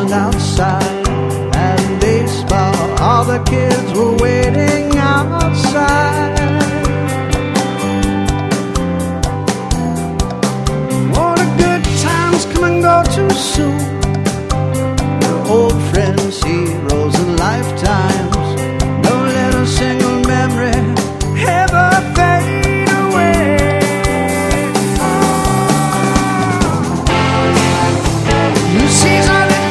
stand outside and baseball. All the kids were waiting outside. Oh, the good times come and go too soon. We're old friends, heroes, and lifetime